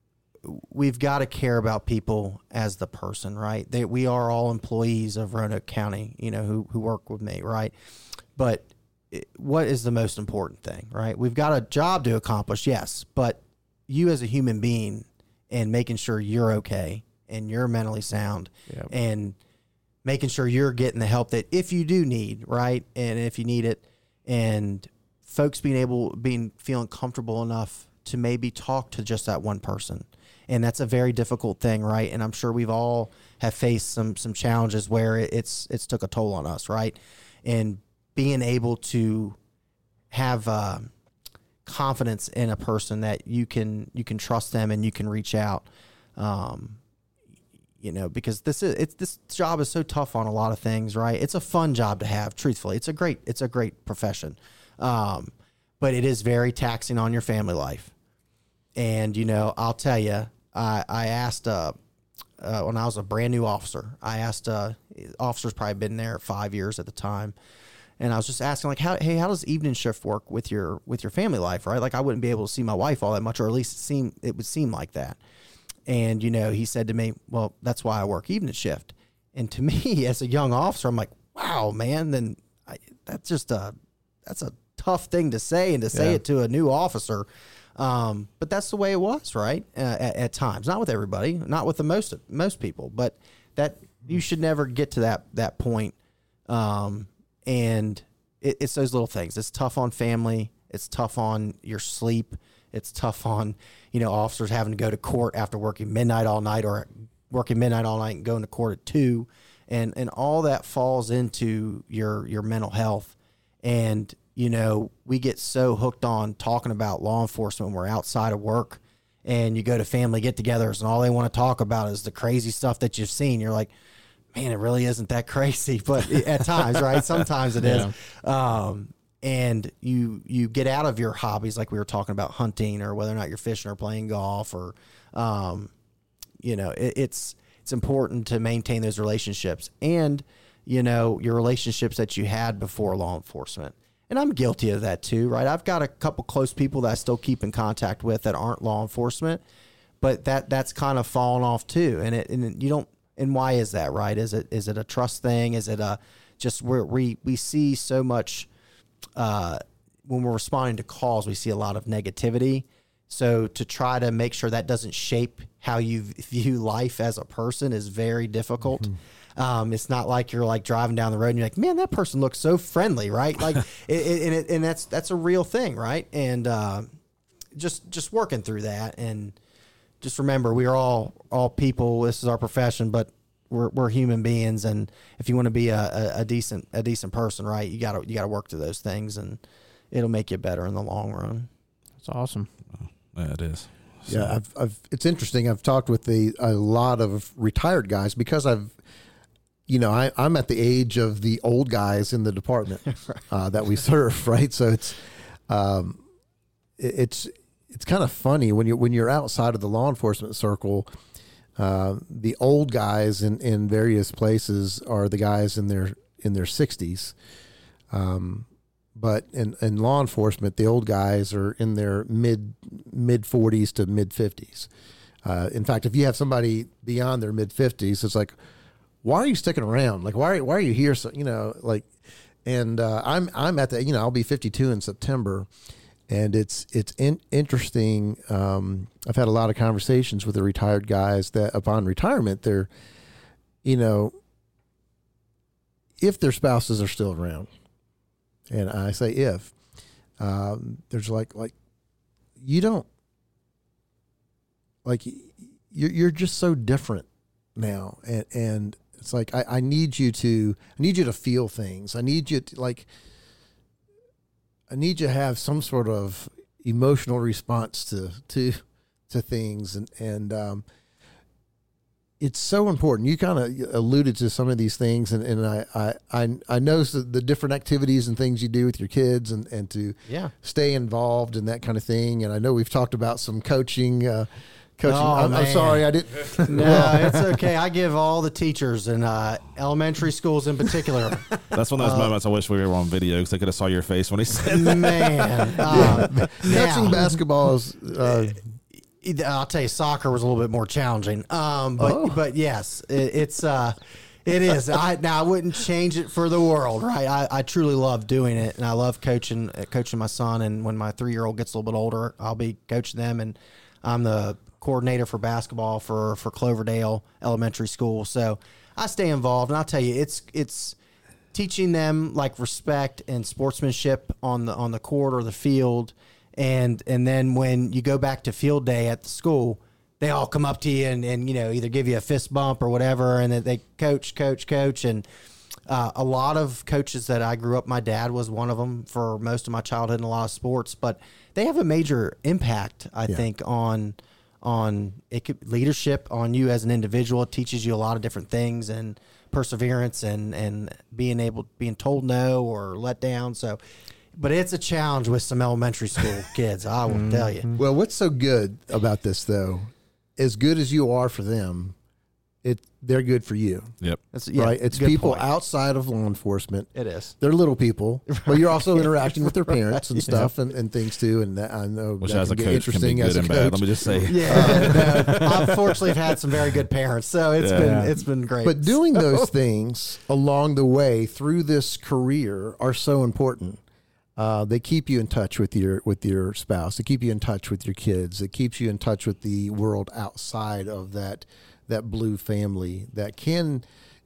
we've got to care about people as the person, right? They, we are all employees of Roanoke County, you know, who, who work with me. Right. But it, what is the most important thing, right? We've got a job to accomplish. Yes. But you as a human being, and making sure you're okay and you're mentally sound, yep. and making sure you're getting the help that if you do need, right, and if you need it, and folks being able, being feeling comfortable enough to maybe talk to just that one person. And that's a very difficult thing, right? And I'm sure we've all have faced some some challenges where it's it's took a toll on us, right? And being able to have uh, confidence in a person that you can you can trust them and you can reach out, um, you know, because this is it's this job is so tough on a lot of things, right? It's a fun job to have. Truthfully, it's a great it's a great profession, um, but it is very taxing on your family life. And you know, I'll tell you, I I asked uh, uh, when I was a brand new officer, I asked uh, officers probably been there five years at the time. And I was just asking, like, how, hey, how does evening shift work with your with your family life, right? Like, I wouldn't be able to see my wife all that much, or at least it seem it would seem like that. And you know, he said to me, "Well, that's why I work evening shift." And to me, as a young officer, I'm like, "Wow, man!" Then I, that's just a that's a tough thing to say, and to say yeah. it to a new officer. Um, but that's the way it was, right? Uh, at, at times, not with everybody, not with the most most people, but that you should never get to that that point. Um, And it, it's those little things. It's tough on family. It's tough on your sleep. It's tough on, you know, officers having to go to court after working midnight all night or working midnight all night and going to court at two. And, and all that falls into your, your mental health. And, you know, we get so hooked on talking about law enforcement when we're outside of work, and you go to family get-togethers and all they want to talk about is the crazy stuff that you've seen. You're like, man, it really isn't that crazy. But at times, right? Sometimes it Yeah. is. Um, and you you get out of your hobbies, like we were talking about hunting, or whether or not you're fishing or playing golf, or, um, you know, it, it's it's important to maintain those relationships and, you know, your relationships that you had before law enforcement. And I'm guilty of that too, right? I've got a couple close people that I still keep in contact with that aren't law enforcement, but that that's kind of fallen off too. And it and you don't. And why is that, right? Is it is it a trust thing? Is it a just where we we see so much uh, when we're responding to calls, we see a lot of negativity. So to try to make sure that doesn't shape how you view life as a person is very difficult. Mm-hmm. Um, it's not like you're like driving down the road and you're like, man, that person looks so friendly, right? Like, it, it, and, it, and that's that's a real thing, right? And uh, just just working through that, and just remember, we are all all people. This is our profession, but we're we're human beings, and if you want to be a, a, a decent a decent person, right, you gotta you gotta work through those things, and it'll make you better in the long run. That's awesome. Yeah, it is. So. Yeah, I've, I've, it's interesting. I've talked with the, a lot of retired guys because I've, you know, I, I'm at the age of the old guys in the department uh, that we serve, right? So it's, um, it, it's, it's kind of funny when you're when you're outside of the law enforcement circle. Uh, the old guys in, in various places are the guys in their in their sixties. Um, But in, in law enforcement, the old guys are in their mid mid forties to mid fifties. Uh, in fact, if you have somebody beyond their mid fifties, it's like, why are you sticking around? Like, why are, why are you here? So, you know, like, and uh, I'm I'm at the, you know, I'll be fifty-two in September, and it's it's in, interesting. Um, I've had a lot of conversations with the retired guys that upon retirement, they're, you know, if their spouses are still around. And I say if, um, there's like, like, you don't, like, you're, you're just so different now. And, and it's like, I, I need you to, I need you to feel things. I need you to, like, I need you to have some sort of emotional response to, to, to things. And, and, um, it's so important. You kind of alluded to some of these things, and, and I, I, I, I know the, the different activities and things you do with your kids, and, and to yeah. stay involved and that kind of thing. And I know we've talked about some coaching. Uh, coaching. Oh, I'm, I'm man. sorry, I didn't. No, it's okay. I give all the teachers in uh, elementary schools in particular. That's one of those uh, moments I wish we were on video because I could have saw your face when he said that. Man. Uh, Coaching now, basketball is. Uh, I'll tell you, soccer was a little bit more challenging. Um, but Oh. but yes, it, it's uh, it is. I now I wouldn't change it for the world, right? I, I truly love doing it, and I love coaching uh, coaching my son. And when my three year old gets a little bit older, I'll be coaching them. And I'm the coordinator for basketball for for Cloverdale Elementary School, so I stay involved. And I'll tell you, it's it's teaching them like respect and sportsmanship on the on the court or the field. And and then when you go back to field day at the school, they all come up to you and, and you know, either give you a fist bump or whatever, and then they coach, coach, coach. And uh, a lot of coaches that I grew up, my dad was one of them for most of my childhood in a lot of sports, but they have a major impact, I Yeah. think, on on it could, leadership on you as an individual. It teaches you a lot of different things, and perseverance, and, and being able, being told no or let down. So, but it's a challenge with some elementary school kids, I will mm-hmm. tell you. well, what's so good about this, though, as good as you are for them, it they're good for you. Yep. That's, yeah, right? It's good people point. outside of law enforcement. It is. They're little people, but you're also interacting with their parents and Yeah. stuff and, and things too. And that, I know Which that as a can get coach can be interesting good as a and coach. bad. Let me just say. Yeah, no, I fortunately have had some very good parents, so it's Yeah. been Yeah. it's been great. But doing So- those things along the way through this career are so important. Uh, they keep you in touch with your with your spouse. They keep you in touch with your kids. It keeps you in touch with the world outside of that that blue family. That can,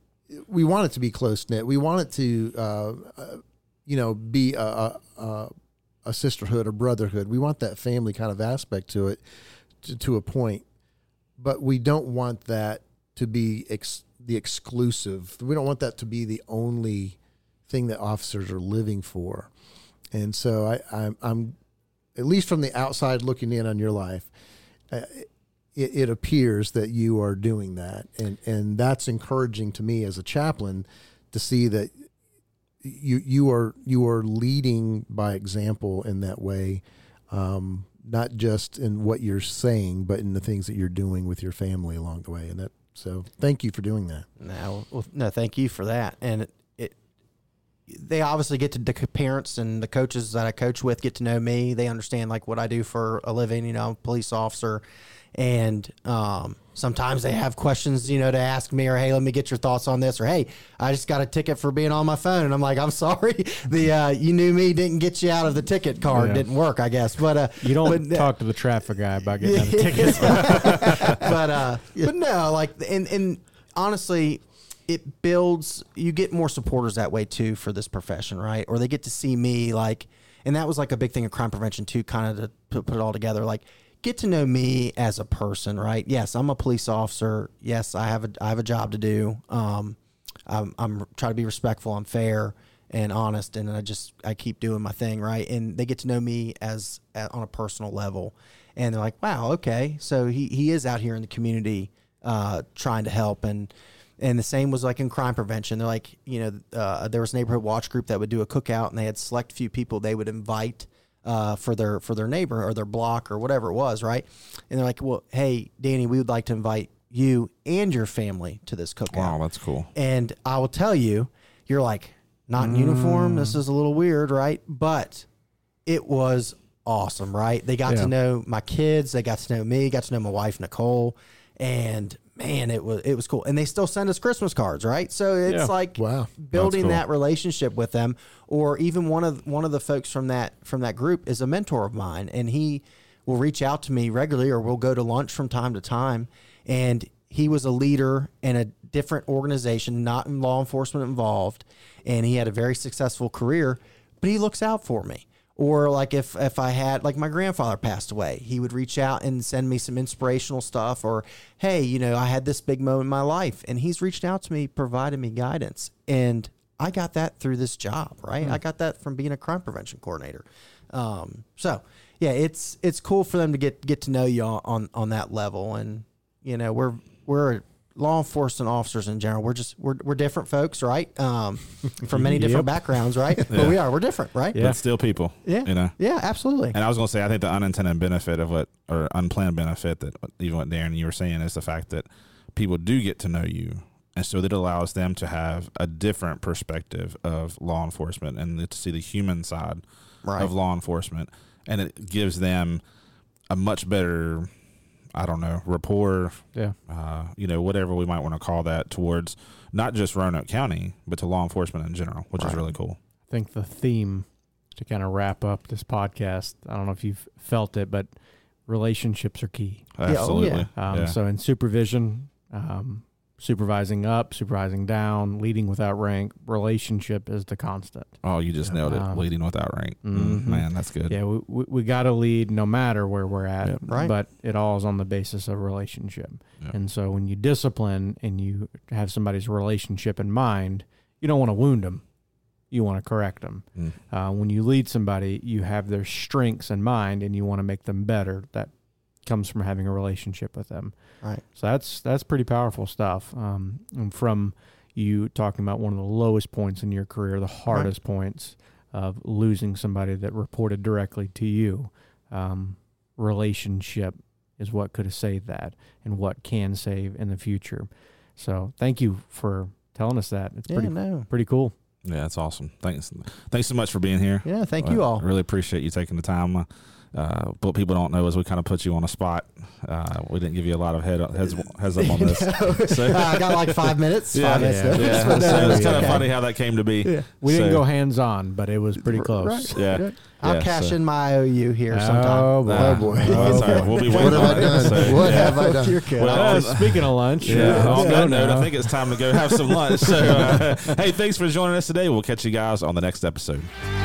we want it to be close knit. We want it to, uh, uh, you know, be a, a, a a sisterhood, a brotherhood. We want that family kind of aspect to it, to, to a point, but we don't want that to be ex, the exclusive. We don't want that to be the only thing that officers are living for. And so I, I'm, I'm, at least from the outside looking in on your life, uh, it, it appears that you are doing that. And, and that's encouraging to me as a chaplain to see that you, you are, you are leading by example in that way. Um, not just in what you're saying, but in the things that you're doing with your family along the way. And that, so thank you for doing that. No, well, no, thank you for that. And it, it, they obviously get to, the parents and the coaches that I coach with get to know me. They understand like what I do for a living, you know, I'm a police officer. And um, sometimes they have questions, you know, to ask me, or, hey, let me get your thoughts on this, or, hey, I just got a ticket for being on my phone. And I'm like, I'm sorry. The uh, you knew me didn't get you out of the ticket card. Yeah. Didn't work, I guess. But uh, You don't but, talk to the traffic guy about getting out of tickets. but uh, but no, like, and and honestly, it builds. You get more supporters that way too for this profession, right? Or they get to see me, like, and that was like a big thing of crime prevention too, kind of to put, put it all together, like. Get to know me as a person, right? Yes, I'm a police officer. Yes, I have a I have a job to do. Um, I'm, I'm trying to be respectful. I'm fair and honest, and I just I keep doing my thing, right? And they get to know me as on a personal level, and they're like, wow, okay, so he he is out here in the community uh, trying to help, and and the same was like in crime prevention. They're like, you know, uh, there was a neighborhood watch group that would do a cookout, and they had select few people they would invite. Uh, for their for their neighbor or their block or whatever it was, right? And they're like, well, hey, Danny, we would like to invite you and your family to this cookout. Wow, that's cool. And I will tell you, you're like, not in mm. uniform. This is a little weird, right? But it was awesome, right? They got yeah. to know my kids. They got to know me. Got to know my wife, Nicole. And man, it was it was cool. And they still send us Christmas cards, right? So it's yeah. like wow. building cool. that relationship with them. Or even one of one of the folks from that from that group is a mentor of mine, and he will reach out to me regularly, or we'll go to lunch from time to time. And he was a leader in a different organization, not in law enforcement involved, and he had a very successful career, but he looks out for me. Or like if, if I had, like my grandfather passed away, he would reach out and send me some inspirational stuff, or, hey, you know, I had this big moment in my life, and he's reached out to me, provided me guidance. And I got that through this job, right? Mm. I got that from being a crime prevention coordinator. Um, so yeah, it's, it's cool for them to get, get to know you on, on, on that level. And, you know, we're, we're law enforcement officers in general. We're just, we're, we're different folks, right? Um, from many different Yep. backgrounds, right? Yeah. But we are, we're different, right? Yeah. But still people. Yeah. You know? Yeah, absolutely. And I was going to say, I think the unintended benefit of what, or unplanned benefit that even what Darren, you were saying, is the fact that people do get to know you. And so that allows them to have a different perspective of law enforcement and to see the human side Right. of law enforcement. And it gives them a much better, I don't know, rapport, Yeah. uh, you know, whatever we might want to call that, towards not just Roanoke County, but to law enforcement in general, which Right. is really cool. I think the theme to kind of wrap up this podcast, I don't know if you've felt it, but relationships are key. Yeah, oh, Absolutely. Um, Yeah. So in supervision, um, supervising up, supervising down, leading without rank, relationship is the constant. Oh, you just nailed it. Um, Leading without rank. mhm. Mm, man, that's good. Yeah, we, we, we got to lead no matter where we're at, Yep. Right. but it all is on the basis of relationship. Yep. And so when you discipline and you have somebody's relationship in mind, you don't want to wound them. You want to correct them. Mm. Uh, when you lead somebody, you have their strengths in mind and you want to make them better. That comes from having a relationship with them. Right. So that's that's pretty powerful stuff. Um, and from you talking about one of the lowest points in your career, the hardest points of losing somebody that reported directly to you, um, relationship is what could have saved that and what can save in the future. So thank you for telling us that. It's Yeah, pretty no. pretty cool. Yeah, that's awesome. Thanks. Thanks so much for being here. Yeah, thank you Uh, all. I really appreciate you taking the time. Uh, Uh, what people don't know is we kind of put you on a spot. Uh, we didn't give you a lot of head heads, heads up on this. So, uh, I got like five minutes. Yeah, five minutes yeah. notice, yeah. but no, So it's kind okay. of funny how that came to be. Yeah. We didn't So- go hands on, but it was pretty close. Right. Yeah. I'll Yeah, cash so- in my I O U here sometime. Oh boy. Ah, boy. well, that's all right. We'll be waiting What have on I it. done? So, What yeah. have I done? You're good. Well, Uh, uh, speaking of lunch, Yeah. uh, On let's that go note, now. I think it's time to go have some lunch. So, uh, hey, thanks for joining us today. We'll catch you guys on the next episode.